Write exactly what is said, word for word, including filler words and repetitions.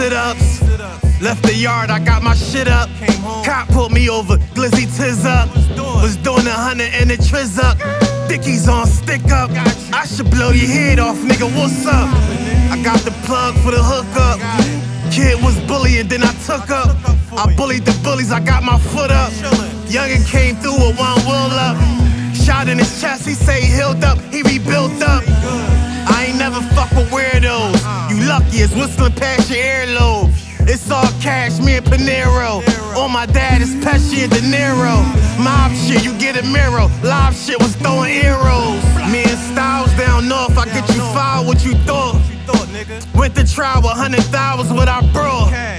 sit-ups. Left the yard, I got my shit up. Cop pulled me over, glizzy tiz up. Was doing a hundred and the triz up. Dickies on stick up. I should blow your head off, nigga, what's up? I got the plug for the hookup. Kid was bullying, then I took up. I bullied the bullies, I got my foot up. Youngin' came through with one wheel up. Shot in his chest, he say he healed up, he rebuilt up. I ain't never fuck with weirdos. You lucky, it's whistling past your earlobe. It's all cash, me and Panero. On my dad, it's Pesci and De Niro. Mob shit, you get a mirror. Live shit was throwing arrows. Me and Styles down north, I get you fired what you thought. Went to trial with hundred thousand with our bro.